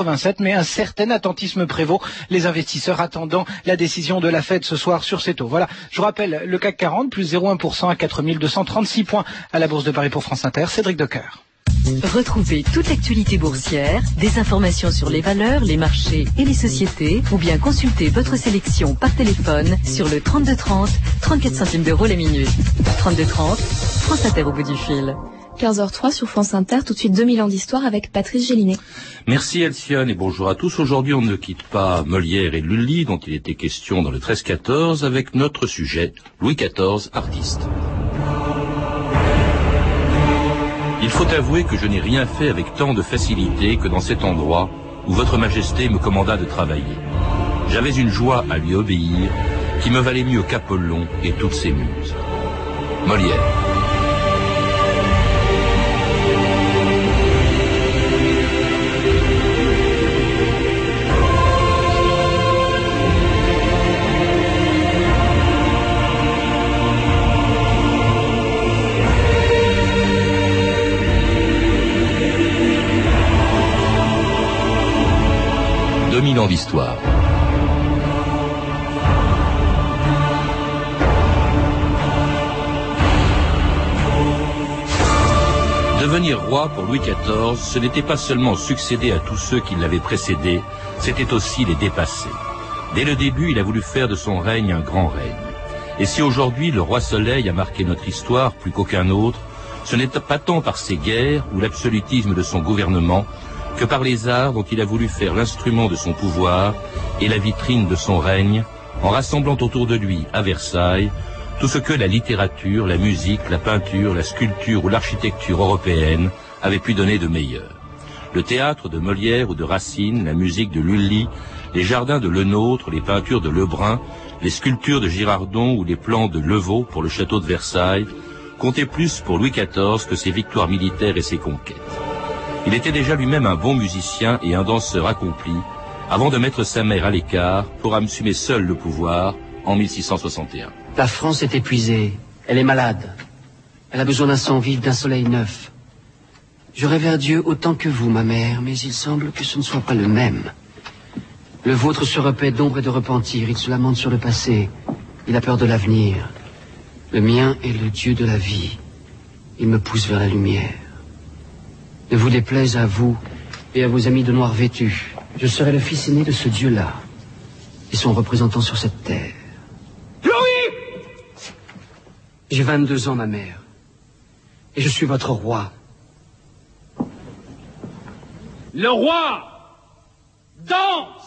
87, mais un certain attentisme prévaut, les investisseurs attendant la décision de la Fed ce soir sur ces taux. Voilà, je vous rappelle, le CAC 40, plus 0,1% à 4236 points à la Bourse de Paris pour France Inter. Cédric Decoeur. Retrouvez toute l'actualité boursière, des informations sur les valeurs, les marchés et les sociétés, ou bien consultez votre sélection par téléphone sur le 3230, 34 centimes d'euros la minute. 3230, France Inter au bout du fil. 15h03 sur France Inter, tout de suite 2000 ans d'histoire avec Patrice Gélinet. Merci Alcyone et bonjour à tous. Aujourd'hui, on ne quitte pas Molière et Lully, dont il était question dans le 13-14, avec notre sujet, Louis XIV, artiste. Il faut avouer que je n'ai rien fait avec tant de facilité que dans cet endroit où votre majesté me commanda de travailler. J'avais une joie à lui obéir qui me valait mieux qu'Apollon et toutes ses muses. Molière. Ans d'histoire. Devenir roi pour Louis XIV, ce n'était pas seulement succéder à tous ceux qui l'avaient précédé, c'était aussi les dépasser. Dès le début, il a voulu faire de son règne un grand règne. Et si aujourd'hui le roi Soleil a marqué notre histoire plus qu'aucun autre, ce n'est pas tant par ses guerres ou l'absolutisme de son gouvernement, que par les arts dont il a voulu faire l'instrument de son pouvoir et la vitrine de son règne, en rassemblant autour de lui, à Versailles, tout ce que la littérature, la musique, la peinture, la sculpture ou l'architecture européenne avaient pu donner de meilleur. Le théâtre de Molière ou de Racine, la musique de Lully, les jardins de Lenôtre, les peintures de Lebrun, les sculptures de Girardon ou les plans de Levaux pour le château de Versailles, comptaient plus pour Louis XIV que ses victoires militaires et ses conquêtes. Il était déjà lui-même un bon musicien et un danseur accompli, avant de mettre sa mère à l'écart pour assumer seul le pouvoir en 1661. La France est épuisée, elle est malade. Elle a besoin d'un sang vif, d'un soleil neuf. Je révère Dieu autant que vous, ma mère, mais il semble que ce ne soit pas le même. Le vôtre se repaît d'ombre et de repentir, il se lamente sur le passé, il a peur de l'avenir. Le mien est le Dieu de la vie, il me pousse vers la lumière. Ne vous déplaise à vous et à vos amis de noir vêtus. Je serai le fils aîné de ce Dieu-là et son représentant sur cette terre. Louis! J'ai 22 ans, ma mère, et je suis votre roi. Le roi danse!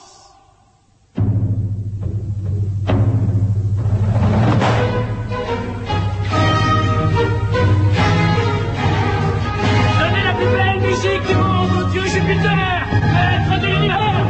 Musique du monde, mon Dieu Jupiter, maître de l'univers.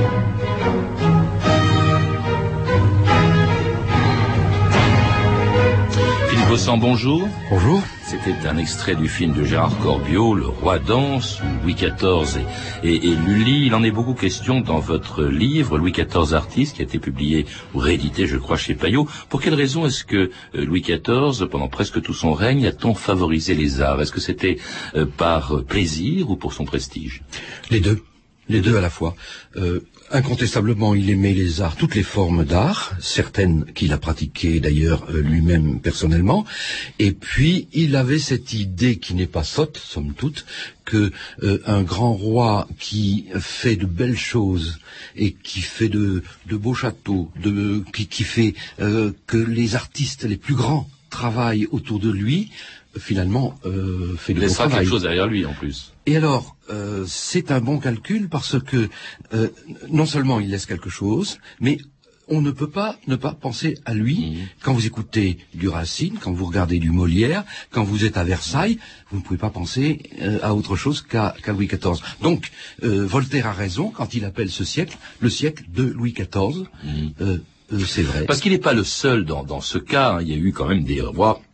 Philippe Bossan, bonjour. Bonjour. C'était un extrait du film de Gérard Corbiot, Le Roi danse, où Louis XIV et Lully. Il en est beaucoup question dans votre livre, Louis XIV artiste, qui a été publié ou réédité, je crois, chez Payot. Pour quelle raison est-ce que Louis XIV, pendant presque tout son règne, a tant favorisé les arts? Est-ce que c'était par plaisir ou pour son prestige? Les deux à la fois. Incontestablement, il aimait les arts, toutes les formes d'art, certaines qu'il a pratiquées d'ailleurs lui-même personnellement, et puis il avait cette idée qui n'est pas sotte, somme toute, que un grand roi qui fait de belles choses et qui fait de beaux châteaux, qui fait que les artistes les plus grands travaillent autour de lui, finalement fait de beau travail. Laissera quelque chose derrière lui en plus. Et alors, c'est un bon calcul parce que non seulement il laisse quelque chose, mais on ne peut pas ne pas penser à lui. Quand vous écoutez du Racine, quand vous regardez du Molière, quand vous êtes à Versailles, vous ne pouvez pas penser à autre chose qu'à Louis XIV. Donc, Voltaire a raison quand il appelle ce siècle le siècle de Louis XIV. C'est vrai. Parce qu'il n'est pas le seul dans ce cas. Hein. Il y a eu quand même des rois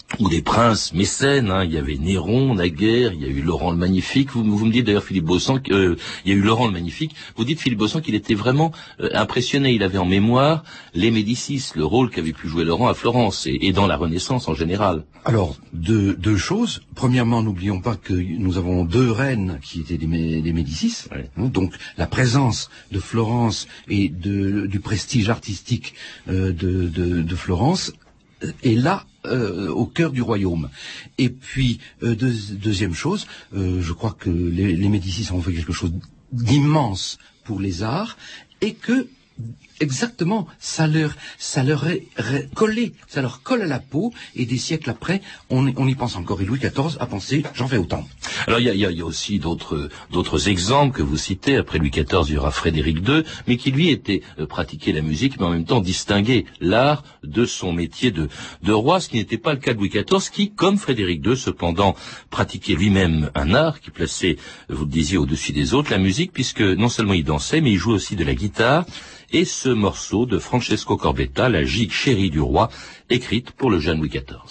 ou des princes mécènes, hein. Il y avait Néron, naguère, il y a eu Laurent le Magnifique. Vous me dites d'ailleurs, Philippe Beauchamp, il y a eu Laurent le Magnifique. Vous dites, Philippe Beauchamp, qu'il était vraiment impressionné. Il avait en mémoire les Médicis, le rôle qu'avait pu jouer Laurent à Florence et dans la Renaissance en général. Alors, deux choses. Premièrement, n'oublions pas que nous avons 2 reines qui étaient des Médicis. Ouais. Donc, la présence de Florence et du prestige artistique de Florence est là au cœur du royaume. Et puis, deuxième chose, je crois que les Médicis ont fait quelque chose d'immense pour les arts, et que exactement, ça leur est collé, ça leur colle à la peau, et des siècles après, on y pense encore. Et Louis XIV a pensé, j'en fais autant. Alors il y a aussi d'autres exemples que vous citez. Après Louis XIV, il y aura Frédéric II, mais qui lui était pratiqué la musique, mais en même temps distingué l'art de son métier de roi, ce qui n'était pas le cas de Louis XIV, qui, comme Frédéric II, cependant, pratiquait lui-même un art qui plaçait, vous le disiez, au-dessus des autres, la musique, puisque non seulement il dansait, mais il jouait aussi de la guitare. Et ce morceau de Francesco Corbetta, la gigue chérie du roi, écrite pour le jeune Louis XIV.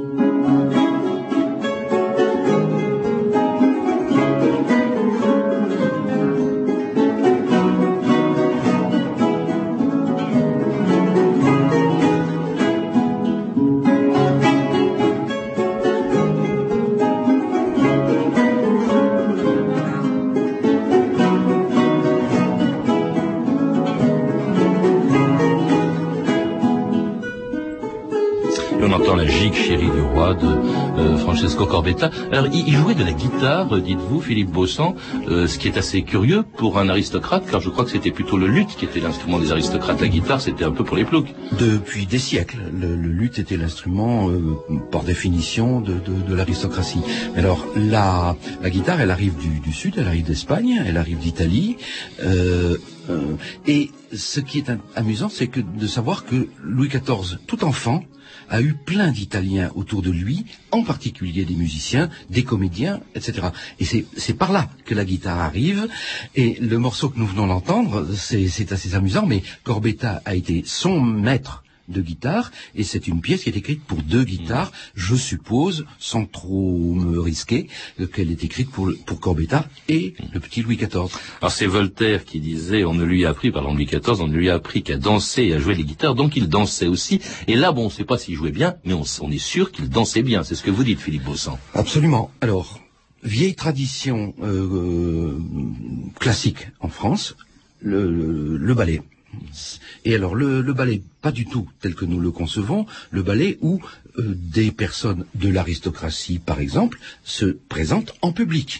La gigue chérie du roi de Francesco Corbetta. Alors, il jouait de la guitare, dites-vous, Philippe Beauchamp, ce qui est assez curieux pour un aristocrate, car je crois que c'était plutôt le luth qui était l'instrument des aristocrates. La guitare, c'était un peu pour les ploucs. Depuis des siècles, le luth était l'instrument, par définition, de l'aristocratie. Alors, la guitare, elle arrive du sud, elle arrive d'Espagne, elle arrive d'Italie, et ce qui est amusant, c'est de savoir que Louis XIV, tout enfant, a eu plein d'Italiens autour de lui, en particulier des musiciens, des comédiens, etc. Et c'est par là que la guitare arrive. Et le morceau que nous venons d'entendre, c'est assez amusant, mais Corbetta a été son maître de guitare, et c'est une pièce qui est écrite pour 2 guitares, je suppose, sans trop me risquer, qu'elle est écrite pour Corbetta et le petit Louis XIV. Alors c'est Voltaire qui disait, on ne lui a appris, parlant de Louis XIV, on ne lui a appris qu'à danser et à jouer les guitares, donc il dansait aussi, et là, bon, on ne sait pas s'il jouait bien, mais on est sûr qu'il dansait bien, c'est ce que vous dites, Philippe Beauchamp. Absolument. Alors, vieille tradition classique en France, le ballet. Et alors, le ballet, pas du tout tel que nous le concevons, le ballet où des personnes de l'aristocratie, par exemple, se présentent en public.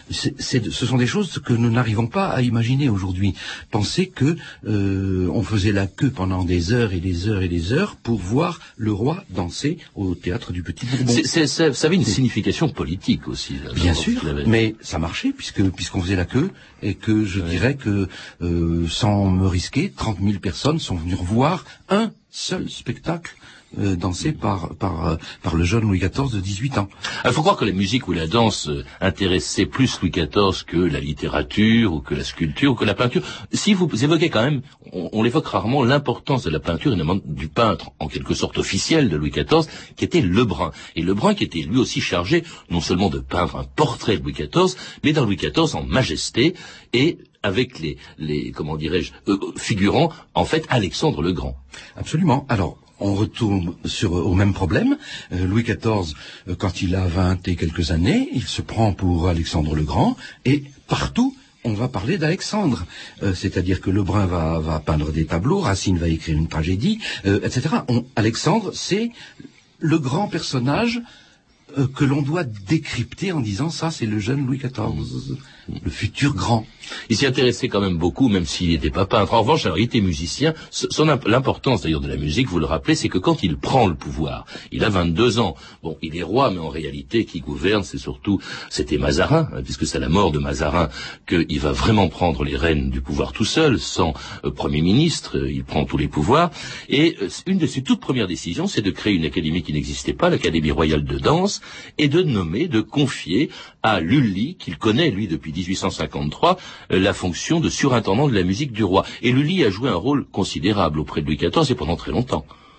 Ce sont des choses que nous n'arrivons pas à imaginer aujourd'hui. Pensez que on faisait la queue pendant des heures et des heures et des heures pour voir le roi danser au théâtre du Petit Bourbon. Ça avait une signification politique aussi. Là, bien sûr, mais ça marchait puisqu'on faisait la queue, et que je dirais que, sans me risquer, 30 000 personnes sont venues voir un seul spectacle dansé par le jeune Louis XIV de 18 ans. Il faut croire que la musique ou la danse intéressait plus Louis XIV que la littérature ou que la sculpture ou que la peinture. Si vous évoquez quand même, on l'évoque rarement, l'importance de la peinture et notamment du peintre en quelque sorte officiel de Louis XIV, qui était Lebrun. Et Lebrun qui était lui aussi chargé non seulement de peindre un portrait de Louis XIV, mais d'un Louis XIV en majesté et avec les comment dirais-je, figurant en fait Alexandre le Grand. Absolument. Alors, on retourne au même problème. Louis XIV, quand il a 20 et quelques années, il se prend pour Alexandre le Grand, et partout, on va parler d'Alexandre. C'est-à-dire que Lebrun va peindre des tableaux, Racine va écrire une tragédie, etc. Alexandre, c'est le grand personnage que l'on doit décrypter en disant ça, c'est le jeune Louis XIV, le futur grand. Il s'y intéressait quand même beaucoup, même s'il n'était pas peintre. En revanche, alors, il était musicien. L'importance d'ailleurs de la musique, vous le rappelez, c'est que quand il prend le pouvoir, il a 22 ans. Bon, il est roi, mais en réalité, qui gouverne, c'était Mazarin, puisque c'est à la mort de Mazarin qu'il va vraiment prendre les rênes du pouvoir tout seul, sans Premier ministre. Il prend tous les pouvoirs. Et une de ses toutes premières décisions, c'est de créer une académie qui n'existait pas, l'Académie royale de danse, et de confier à Lully, qu'il connaît, lui, depuis 1853, la fonction de surintendant de la musique du roi. Et Lully a joué un rôle considérable auprès de Louis XIV et pendant très longtemps.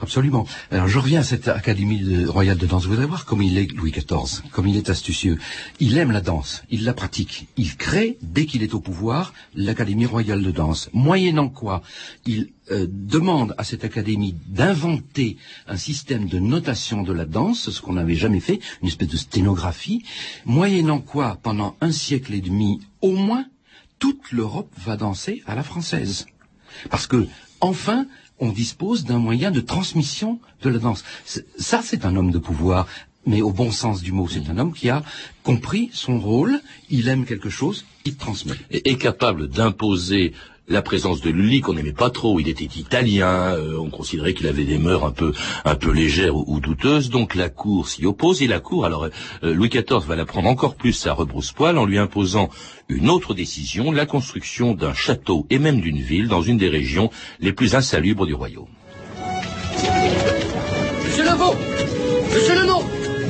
Absolument. Alors je reviens à cette Académie royale de danse. Vous allez voir comme il est Louis XIV, comme il est astucieux. Il aime la danse, il la pratique. Il crée, dès qu'il est au pouvoir, l'Académie royale de danse. Moyennant quoi, il demande à cette académie d'inventer un système de notation de la danse, ce qu'on n'avait jamais fait, une espèce de sténographie. Moyennant quoi, pendant 1 siècle et demi au moins, toute l'Europe va danser à la française. Parce que, enfin, on dispose d'un moyen de transmission de la danse. Ça, c'est un homme de pouvoir, mais au bon sens du mot. C'est un homme qui a compris son rôle, il aime quelque chose, il transmet. Et est capable d'imposer la présence de Lully, qu'on n'aimait pas trop. Il était italien, on considérait qu'il avait des mœurs un peu légères ou douteuses, donc la cour s'y oppose, et la cour, alors Louis XIV va la prendre encore plus à rebrousse-poil en lui imposant une autre décision, la construction d'un château et même d'une ville dans une des régions les plus insalubres du royaume. Monsieur Levaux, Monsieur Lenot,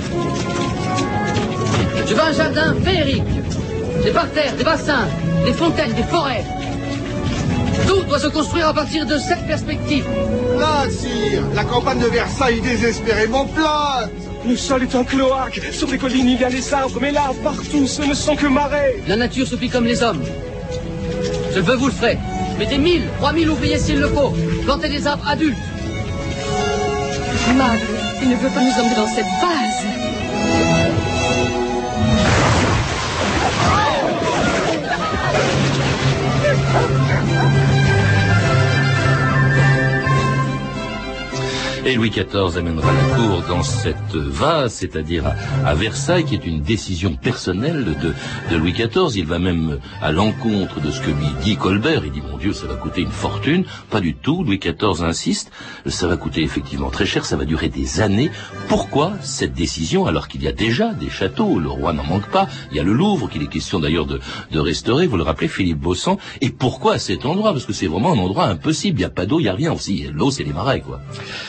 je veux un jardin féerique, des parterres, des bassins, des fontaines, des forêts. Tout doit se construire à partir de cette perspective. Là, sire, la campagne de Versailles est désespérément plate. Le sol est un cloaque. Sur les collines, il y a les arbres, mais là, partout, ce ne sont que marais. La nature s'oublie comme les hommes. Je le veux, vous le ferez. Mettez 1000, 3000 ouvriers s'il le faut. Plantez des arbres adultes. Magle, il ne veut pas nous emmener dans cette vase. Et Louis XIV amènera la cour dans cette vase, c'est-à-dire à Versailles, qui est une décision personnelle de Louis XIV. Il va même à l'encontre de ce que lui dit Colbert. Il dit, mon Dieu, ça va coûter une fortune. Pas du tout. Louis XIV insiste. Ça va coûter effectivement très cher. Ça va durer des années. Pourquoi cette décision, alors qu'il y a déjà des châteaux? Le roi n'en manque pas. Il y a le Louvre, qu'il est question d'ailleurs de restaurer. Vous le rappelez, Philippe Baussan. Et pourquoi à cet endroit? Parce que c'est vraiment un endroit impossible. Il n'y a pas d'eau, il n'y a rien aussi. L'eau, c'est les marais, quoi.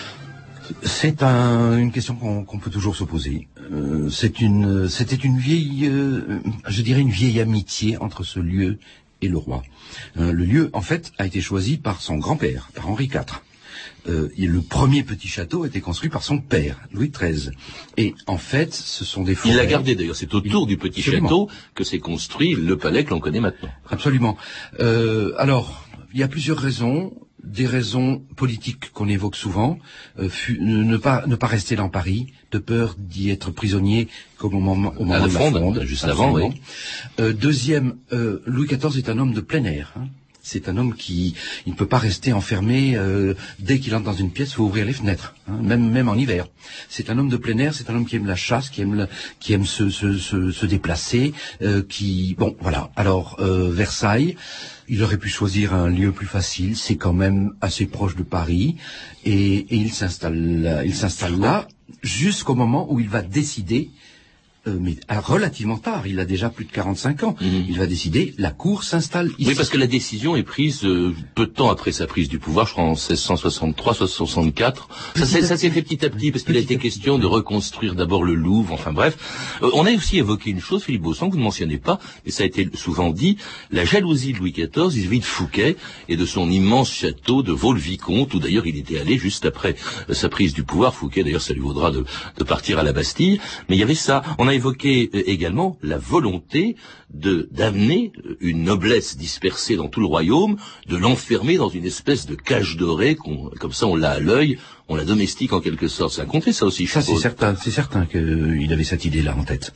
C'est une question qu'on peut toujours se poser. C'était une vieille, je dirais une vieille amitié entre ce lieu et le roi. Le lieu, en fait, a été choisi par son grand-père, par Henri IV. Le premier petit château a été construit par son père, Louis XIII. Et en fait, ce sont des forêts. Il l'a gardé d'ailleurs, c'est autour du petit château que s'est construit le palais que l'on connaît maintenant. Absolument. Alors, il y a plusieurs raisons. Des raisons politiques qu'on évoque souvent, ne pas rester dans Paris, de peur d'y être prisonnier comme au moment de la Fronde, juste avant, oui. Deuxième, Louis XIV est un homme de plein air. Hein. C'est un homme qui il ne peut pas rester enfermé. Dès qu'il entre dans une pièce, il faut ouvrir les fenêtres, hein, même en hiver. C'est un homme de plein air, c'est un homme qui aime la chasse, qui aime se déplacer, bon voilà. Alors Versailles, il aurait pu choisir un lieu plus facile. C'est quand même assez proche de Paris, et il s'installe là jusqu'au moment où il va décider. Mais relativement tard, il a déjà plus de 45 ans. Il va décider, la cour s'installe ici. Oui, parce que la décision est prise peu de temps après sa prise du pouvoir, je crois en 1663, 1664. Ça s'est fait petit à petit, parce qu'il a été question de reconstruire d'abord le Louvre, enfin bref. On a aussi évoqué une chose, Philippe Baussan, que vous ne mentionnez pas, et ça a été souvent dit, la jalousie de Louis XIV vis-à-vis de Fouquet et de son immense château de Vaux-le-Vicomte, où d'ailleurs il était allé juste après sa prise du pouvoir. Fouquet, d'ailleurs, ça lui vaudra de partir à la Bastille. Mais il y avait ça. On a évoqué également la volonté d'amener une noblesse dispersée dans tout le royaume, de l'enfermer dans une espèce de cage dorée, comme ça on l'a à l'œil, on la domestique en quelque sorte. Ça a compté ça aussi, je suppose. C'est certain qu'il avait cette idée-là en tête.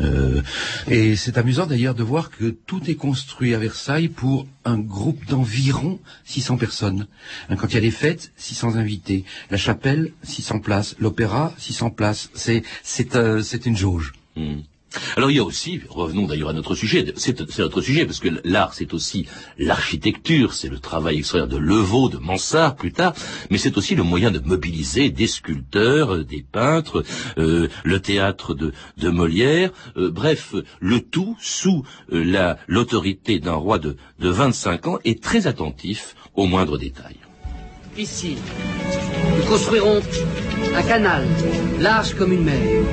Et c'est amusant d'ailleurs de voir que tout est construit à Versailles pour un groupe d'environ 600 personnes. Quand il y a des fêtes, 600 invités. La chapelle, 600 places. L'opéra, 600 places. C'est une jauge. Alors il y a aussi, revenons d'ailleurs à notre sujet, c'est notre sujet, parce que l'art c'est aussi l'architecture, c'est le travail extraordinaire de Levaux, de Mansart plus tard, mais c'est aussi le moyen de mobiliser des sculpteurs, des peintres, le théâtre de Molière, bref, le tout sous l'autorité d'un roi de 25 ans et très attentif aux moindres détails. Ici, nous construirons un canal, large comme une mer.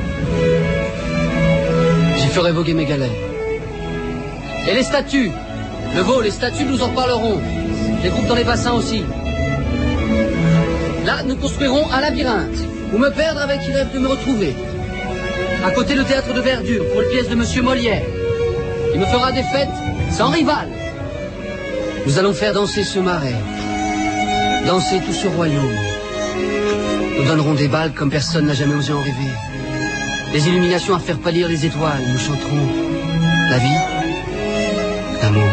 J'y ferai voguer mes galères. Et les statues, les statues, nous en parlerons. Les groupes dans les bassins aussi. Là, nous construirons un labyrinthe, où me perdre avec qui rêve de me retrouver. À côté, le théâtre de verdure, pour une pièce de Monsieur Molière. Il me fera des fêtes sans rival. Nous allons faire danser ce marais, danser tout ce royaume. Nous donnerons des balles comme personne n'a jamais osé en rêver. Des illuminations à faire pâlir les étoiles. Nous chanterons la vie, l'amour.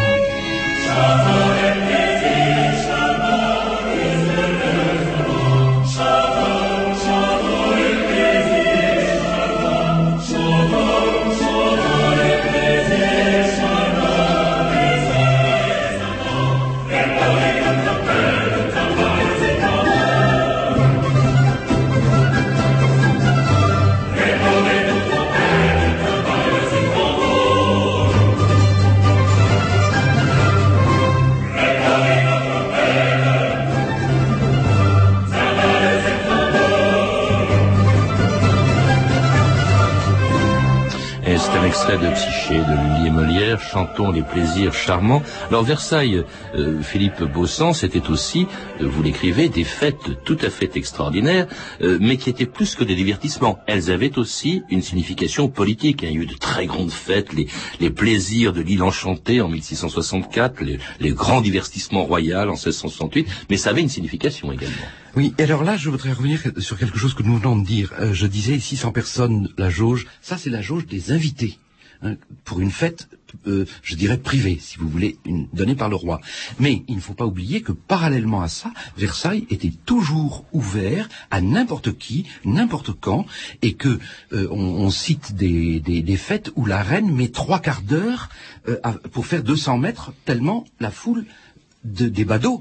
Extrait de Psyché de Lully et Molière, chantons les plaisirs charmants. Alors Versailles, Philippe Baussan, c'était aussi, vous l'écrivez, des fêtes tout à fait extraordinaires, mais qui étaient plus que des divertissements. Elles avaient aussi une signification politique. Il y a eu de très grandes fêtes, les plaisirs de l'île enchantée en 1664, les grands divertissements royaux en 1668, mais ça avait une signification également. Oui, et alors là, je voudrais revenir sur quelque chose que nous venons de dire. Je disais 600 personnes, la jauge, ça c'est la jauge des invités. Pour une fête, je dirais privée, si vous voulez, donnée par le roi. Mais il ne faut pas oublier que parallèlement à ça, Versailles était toujours ouvert à n'importe qui, n'importe quand, et que on cite des fêtes où la reine met 3/4 d'heure pour faire 200 mètres, tellement la foule des badauds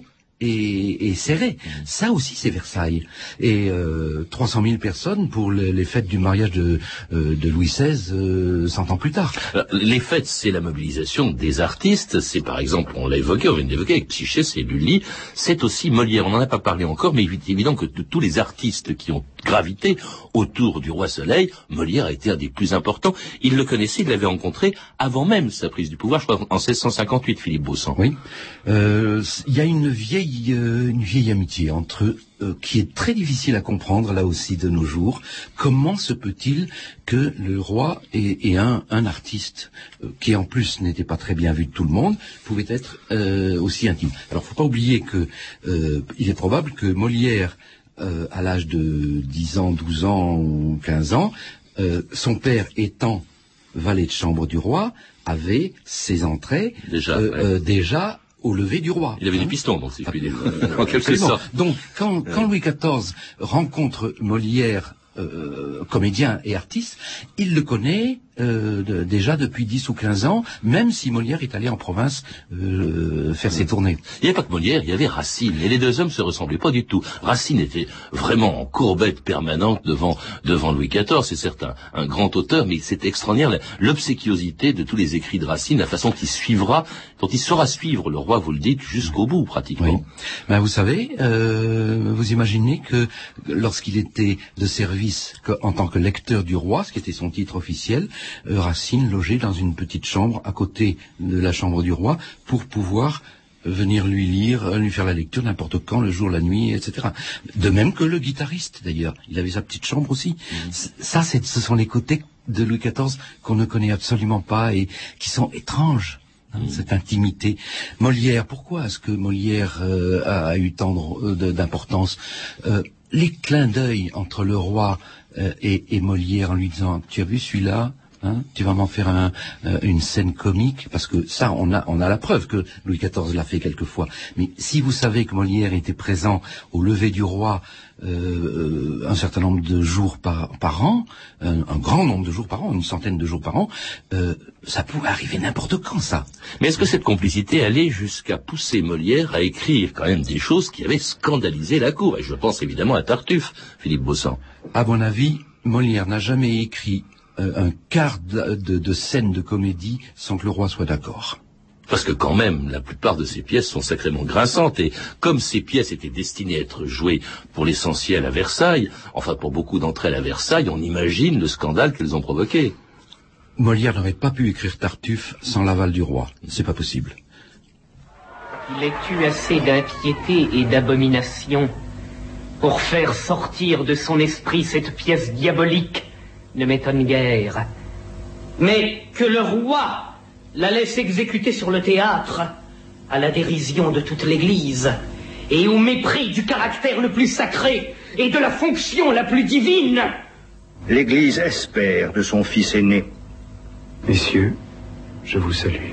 et serré. Ça aussi c'est Versailles. Et 300 000 personnes pour les fêtes du mariage de Louis XVI 100 ans plus tard. Les fêtes, c'est la mobilisation des artistes. C'est par exemple, on l'a évoqué, on vient d'évoquer avec Psyché, c'est Lully. C'est aussi Molière. On n'en a pas parlé encore, mais il est évident que de tous les artistes qui ont gravité autour du roi Soleil, Molière a été un des plus importants. Il le connaissait, il l'avait rencontré avant même sa prise du pouvoir, je crois en 1658, Philippe Baussan. Oui. Il y a une vieille amitié entre eux qui est très difficile à comprendre là aussi de nos jours. Comment se peut-il que le roi et un artiste qui en plus n'était pas très bien vu de tout le monde pouvait être aussi intime. Alors faut pas oublier que il est probable que Molière à l'âge de 10 ans, 12 ans ou 15 ans, son père étant valet de chambre du roi, avait ses entrées déjà au lever du roi. Il avait des pistons, donc, si je puis dire, en quelque sorte. Donc, quand Louis XIV rencontre Molière, comédien et artiste, il le connaît déjà depuis 10 ou 15 ans, même si Molière est allé en province faire ses tournées. Il n'y avait pas que Molière, il y avait Racine, et les deux hommes se ressemblaient pas du tout. Racine était vraiment en courbette permanente devant Louis XIV, c'est certain, un grand auteur, mais c'est extraordinaire l'obséquiosité de tous les écrits de Racine, la façon dont il saura suivre le roi, vous le dites, jusqu'au bout pratiquement. Oui. Ben, vous savez, vous imaginez que lorsqu'il était de service en tant que lecteur du roi, ce qui était son titre officiel, Racine logeait dans une petite chambre à côté de la chambre du roi pour pouvoir venir lui lire, lui faire la lecture n'importe quand, le jour, la nuit, etc. De même que le guitariste, d'ailleurs. Il avait sa petite chambre aussi. Ça, ce sont les côtés de Louis XIV qu'on ne connaît absolument pas et qui sont étranges. Cette intimité. Molière, pourquoi est-ce que Molière a eu tant d'importance? Les clins d'œil entre le roi et Molière en lui disant « Tu as vu celui-là ? Tu vas m'en faire une scène comique ?» Parce que ça, on a la preuve que Louis XIV l'a fait quelquefois. Mais si vous savez que Molière était présent au lever du roi un certain nombre de jours par an, un grand nombre de jours par an, une centaine de jours par an, ça pouvait arriver n'importe quand, ça. Mais est-ce que cette complicité allait jusqu'à pousser Molière à écrire quand même des choses qui avaient scandalisé la cour? Et je pense évidemment à Tartuffe, Philippe Baussan. À mon avis, Molière n'a jamais écrit un quart de scène de comédie sans que le roi soit d'accord. Parce que quand même, la plupart de ces pièces sont sacrément grinçantes, et comme ces pièces étaient destinées à être jouées pour l'essentiel à Versailles, enfin pour beaucoup d'entre elles à Versailles, on imagine le scandale qu'elles ont provoqué. Molière n'aurait pas pu écrire Tartuffe sans l'aval du roi. C'est pas possible. Il est eu assez d'impiété et d'abomination pour faire sortir de son esprit cette pièce diabolique ne m'étonne guère. Mais que le roi la laisse exécuter sur le théâtre, à la dérision de toute l'Église, et au mépris du caractère le plus sacré et de la fonction la plus divine. L'Église espère de son fils aîné. Messieurs, je vous salue.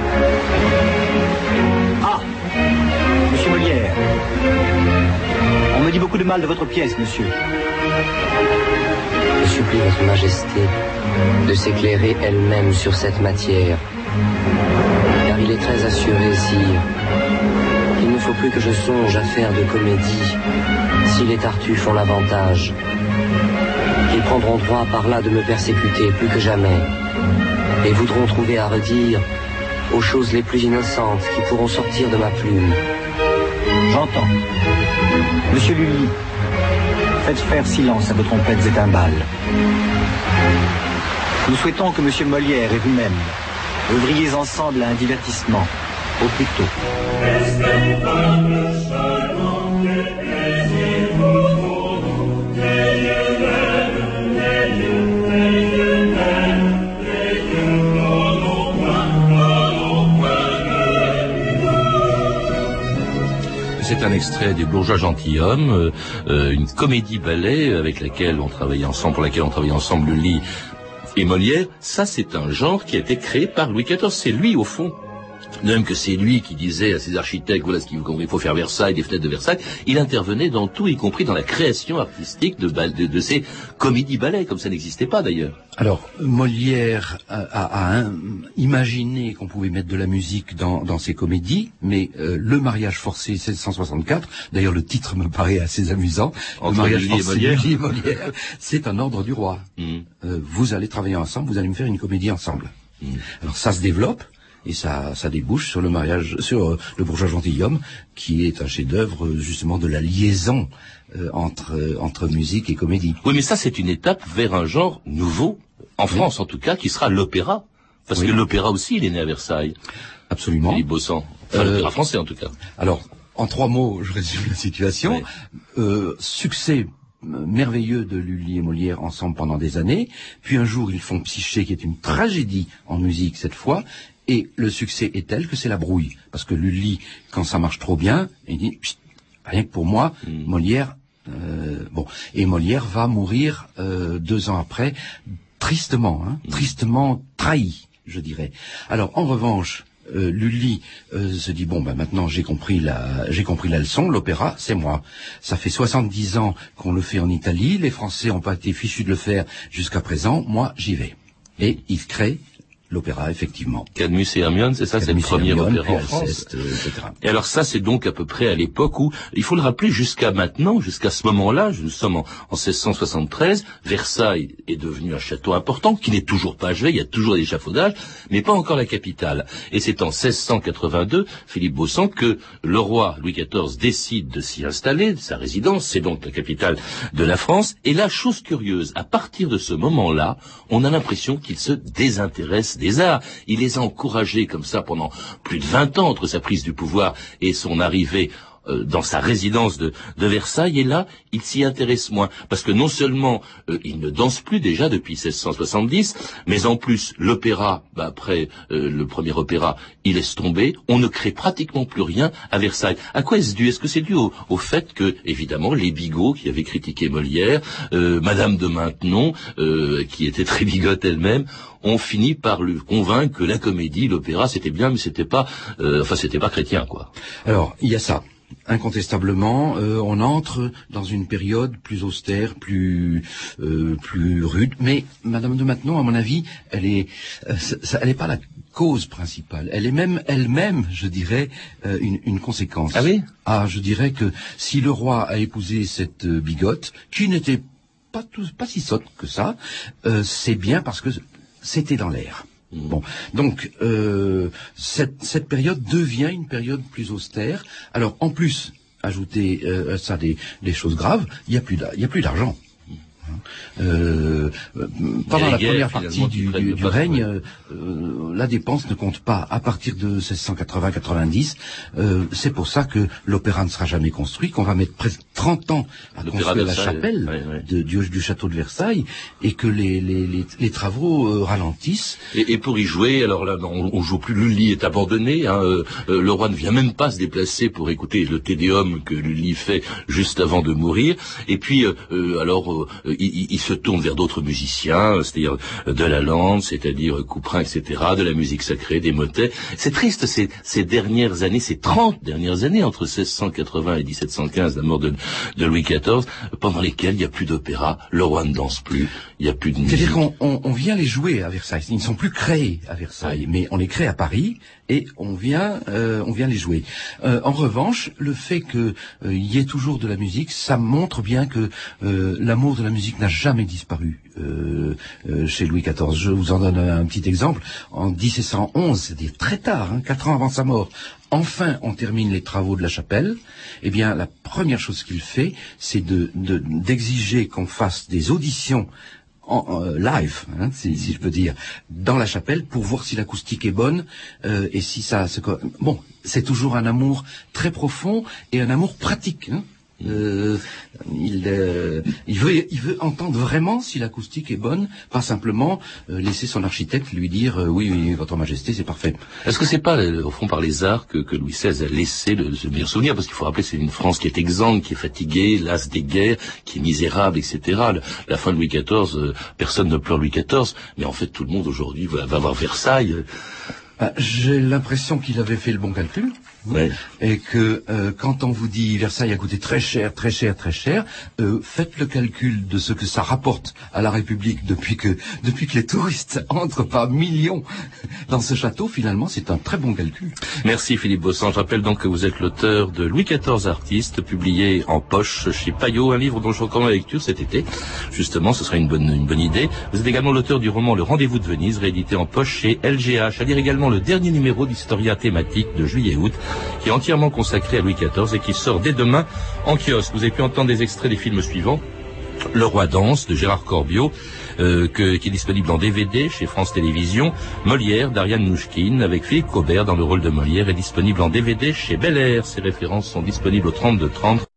Ah, monsieur Molière. On me dit beaucoup de mal de votre pièce, monsieur. Je supplie votre majesté de s'éclairer elle-même sur cette matière, car il est très assuré, sire, qu'il ne faut plus que je songe à faire de comédie si les Tartuffes ont l'avantage, qu'ils prendront droit par là de me persécuter plus que jamais, et voudront trouver à redire aux choses les plus innocentes qui pourront sortir de ma plume. J'entends. Monsieur Lully, faites faire silence à vos trompettes et timbales. Nous souhaitons que monsieur Molière et vous-même œuvriez ensemble à un divertissement, au plus tôt. C'est un extrait des Bourgeois gentilshommes, une comédie-ballet avec laquelle on travaillait ensemble, pour laquelle on travaillait ensemble Lully et Molière. Ça, c'est un genre qui a été créé par Louis XIV. C'est lui, au fond. De même que c'est lui qui disait à ses architectes, voilà ce qu'il faut faire Versailles, des fenêtres de Versailles. Il intervenait dans tout, y compris dans la création artistique de ces comédies-ballets, comme ça n'existait pas d'ailleurs. Alors, Molière a imaginé qu'on pouvait mettre de la musique dans ses comédies, mais le mariage forcé 1664, d'ailleurs le titre me paraît assez amusant, entre le mariage Lully forcé Lully et Molière, c'est un ordre du roi. Vous allez travailler ensemble, vous allez me faire une comédie ensemble. Alors ça se développe. Et ça débouche sur le mariage, sur le Bourgeois gentilhomme, qui est un chef-d'œuvre justement de la liaison entre musique et comédie. Oui, mais ça c'est une étape vers un genre nouveau, en France en tout cas, qui sera l'opéra. Parce que l'opéra aussi, il est né à Versailles. Absolument. Philippe Beauchamp. Enfin, l'opéra français en tout cas. Alors, en 3 mots, je résume la situation. Succès merveilleux de Lully et Molière ensemble pendant des années. Puis un jour, ils font Psyché, qui est une tragédie en musique cette fois. Et le succès est tel que c'est la brouille. Parce que Lully, quand ça marche trop bien, il dit, rien que pour moi, Molière, et Molière va mourir 2 ans après, tristement, tristement trahi, je dirais. Alors, en revanche, Lully se dit, maintenant j'ai compris la leçon, l'opéra, c'est moi. Ça fait 70 ans qu'on le fait en Italie, les Français n'ont pas été fichus de le faire jusqu'à présent, moi j'y vais. Et il crée l'opéra, effectivement. Cadmus et Hermione, c'est ça, c'est le premier opéra en France. Etc. Et alors ça, c'est donc à peu près à l'époque où, il faut le rappeler, jusqu'à maintenant, jusqu'à ce moment-là, nous sommes en 1673, Versailles est devenu un château important, qui n'est toujours pas achevé, il y a toujours des échafaudages, mais pas encore la capitale. Et c'est en 1682, Philippe Beauchamp, que le roi Louis XIV décide de s'y installer, sa résidence, c'est donc la capitale de la France. Et là, chose curieuse, à partir de ce moment-là, on a l'impression qu'il se désintéresse des arts. Il les a encouragés comme ça pendant plus de 20 ans entre sa prise du pouvoir et son arrivée dans sa résidence de Versailles, et là, il s'y intéresse moins, parce que non seulement il ne danse plus déjà depuis 1670, mais en plus, l'opéra, après le premier opéra, il laisse tomber, on ne crée pratiquement plus rien à Versailles. À quoi est-ce dû? Est-ce que c'est dû au fait que, évidemment, les bigots qui avaient critiqué Molière, Madame de Maintenon, qui était très bigote elle-même, ont fini par lui convaincre que la comédie, l'opéra, c'était bien, mais c'était pas chrétien, quoi. Alors, il y a ça. Incontestablement, on entre dans une période plus austère, plus rude. Mais Madame de Maintenon, à mon avis, elle est pas la cause principale. Elle est même elle-même, je dirais, une conséquence. Ah oui? Ah, je dirais que si le roi a épousé cette bigote, qui n'était pas si sotte que ça, c'est bien parce que c'était dans l'air. Bon, donc cette période devient une période plus austère. Alors en plus, ajoutez à ça des choses graves, il y a plus d'argent. Pendant la première partie du règne, la dépense ne compte pas. À partir de 1680-90, c'est pour ça que l'opéra ne sera jamais construit, qu'on va mettre presque 30 ans à construire la chapelle du château de Versailles, et que les travaux ralentissent. Et pour y jouer, alors là, on joue plus, Lully est abandonné, hein, le roi ne vient même pas se déplacer pour écouter le Tédéum que Lully fait juste avant de mourir, et puis il se tourne vers d'autres musiciens, c'est-à-dire de la lande, c'est-à-dire Couperin, etc., de la musique sacrée, des motets. C'est triste, ces dernières années, ces 30 dernières années, entre 1680 et 1715, la mort de Louis XIV, pendant lesquelles il n'y a plus d'opéra, le roi ne danse plus, il n'y a plus de musique. C'est-à-dire qu'on vient les jouer à Versailles, ils ne sont plus créés à Versailles, mais on les crée à Paris, et on vient les jouer. En revanche, le fait qu'il y ait toujours de la musique, ça montre bien que l'amour de la musique n'a jamais disparu chez Louis XIV. Je vous en donne un petit exemple. En 1711, c'est-à-dire très tard, 4 ans avant sa mort, enfin on termine les travaux de la chapelle. Eh bien, la première chose qu'il fait, c'est d'exiger qu'on fasse des auditions live, si je peux dire, dans la chapelle, pour voir si l'acoustique est bonne, et si ça bon, c'est toujours un amour très profond et un amour pratique. Il veut entendre vraiment si l'acoustique est bonne, pas simplement laisser son architecte lui dire oui, votre majesté, c'est parfait. Est-ce que c'est pas au fond par les arts que Louis XVI a laissé ce meilleur souvenir, parce qu'il faut rappeler c'est une France qui est exsangue, qui est fatiguée, lasse des guerres, qui est misérable, etc. La fin de Louis XIV, personne ne pleure Louis XIV, mais en fait tout le monde aujourd'hui va voir Versailles. J'ai l'impression qu'il avait fait le bon calcul. Ouais. Et que quand on vous dit Versailles a coûté très cher, faites le calcul de ce que ça rapporte à la République depuis que les touristes entrent par millions dans ce château. Finalement, c'est un très bon calcul. Merci Philippe Bossan. Je rappelle donc que vous êtes l'auteur de Louis XIV Artiste, publié en poche chez Payot, un livre dont je recommande la lecture cet été. Justement, ce sera une bonne idée. Vous êtes également l'auteur du roman Le Rendez-vous de Venise, réédité en poche chez LGH. À lire également le dernier numéro d'Historia thématique de juillet-août, qui est entièrement consacré à Louis XIV et qui sort dès demain en kiosque. Vous avez pu entendre des extraits des films suivants. Le Roi danse de Gérard Corbiot, qui est disponible en DVD chez France Télévisions. Molière d'Ariane Nouchkine avec Philippe Cobert dans le rôle de Molière est disponible en DVD chez Bel Air. Ces références sont disponibles au 32 30.